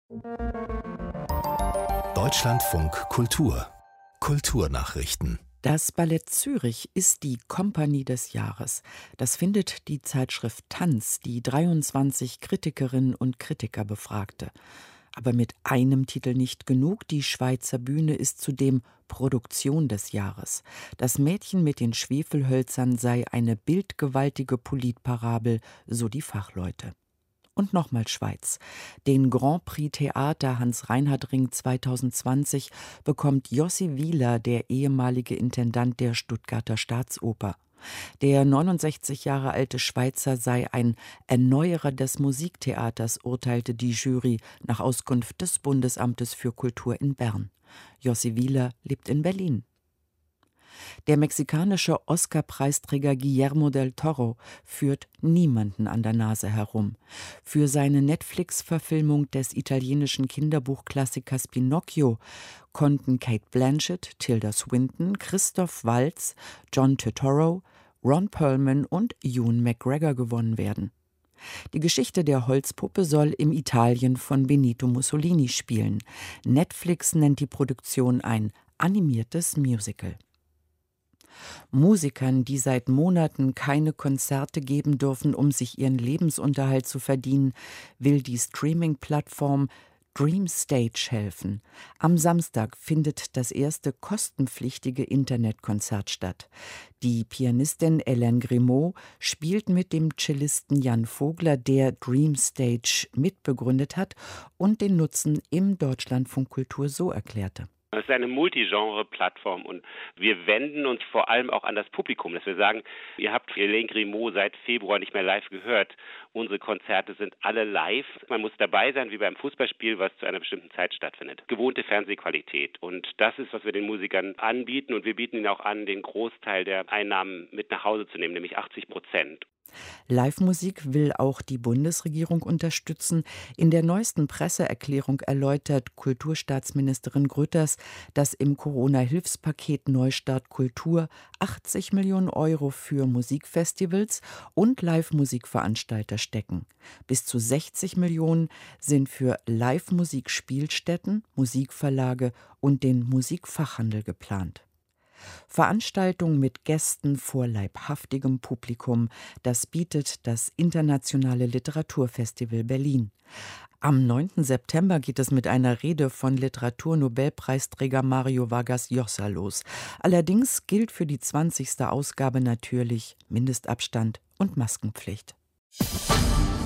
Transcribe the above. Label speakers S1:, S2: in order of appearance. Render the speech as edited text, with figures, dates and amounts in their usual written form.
S1: Deutschlandfunk Kultur Kulturnachrichten.
S2: Das Ballett Zürich ist die Kompanie des Jahres. Das findet die Zeitschrift Tanz, die 23 Kritikerinnen und Kritiker befragte. Aber mit einem Titel nicht genug. Die Schweizer Bühne ist zudem Produktion des Jahres. Das Mädchen mit den Schwefelhölzern sei eine bildgewaltige Politparabel, so die Fachleute. Und nochmal Schweiz. Den Grand Prix Theater Hans-Reinhard-Ring 2020 bekommt Jossi Wieler, der ehemalige Intendant der Stuttgarter Staatsoper. Der 69 Jahre alte Schweizer sei ein Erneuerer des Musiktheaters, urteilte die Jury nach Auskunft des Bundesamtes für Kultur in Bern. Jossi Wieler lebt in Berlin. Der mexikanische Oscar-Preisträger Guillermo del Toro führt niemanden an der Nase herum. Für seine Netflix-Verfilmung des italienischen Kinderbuchklassikers Pinocchio konnten Cate Blanchett, Tilda Swinton, Christoph Waltz, John Turturro, Ron Perlman und Ewan McGregor gewonnen werden. Die Geschichte der Holzpuppe soll im Italien von Benito Mussolini spielen. Netflix nennt die Produktion ein animiertes Musical. Musikern, die seit Monaten keine Konzerte geben dürfen, um sich ihren Lebensunterhalt zu verdienen, will die Streaming-Plattform DreamStage helfen. Am Samstag findet das erste kostenpflichtige Internetkonzert statt. Die Pianistin Hélène Grimaud spielt mit dem Cellisten Jan Vogler, der DreamStage mitbegründet hat und den Nutzen im Deutschlandfunk Kultur so erklärte.
S3: Es ist eine Multigenre-Plattform und wir wenden uns vor allem auch an das Publikum, dass wir sagen, ihr habt Hélène Grimaud seit Februar nicht mehr live gehört. Unsere Konzerte sind alle live. Man muss dabei sein, wie beim Fußballspiel, was zu einer bestimmten Zeit stattfindet. Gewohnte Fernsehqualität. Und das ist, was wir den Musikern anbieten. Und wir bieten ihnen auch an, den Großteil der Einnahmen mit nach Hause zu nehmen, nämlich 80%.
S2: Live-Musik will auch die Bundesregierung unterstützen. In der neuesten Presseerklärung erläutert Kulturstaatsministerin Grütters, dass im Corona-Hilfspaket Neustart Kultur 80 Millionen Euro für Musikfestivals und Live-Musikveranstalter stecken. Bis zu 60 Millionen sind für Live-Musik-Spielstätten, Musikverlage und den Musikfachhandel geplant. Veranstaltungen mit Gästen vor leibhaftigem Publikum, das bietet das Internationale Literaturfestival Berlin. Am 9. September geht es mit einer Rede von Literaturnobelpreisträger Mario Vargas Llosa los. Allerdings gilt für die 20. Ausgabe natürlich Mindestabstand und Maskenpflicht.